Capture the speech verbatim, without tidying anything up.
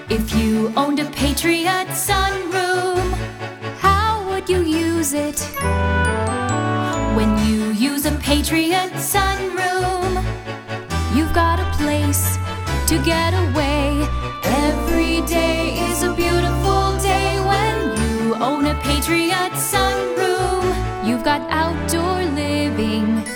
If you owned a Patriot sunroom, how would you use it? When you use a Patriot sunroom, you've got a place to get away. Every day is a beautiful day when you own a Patriot sunroom. You've got outdoor living.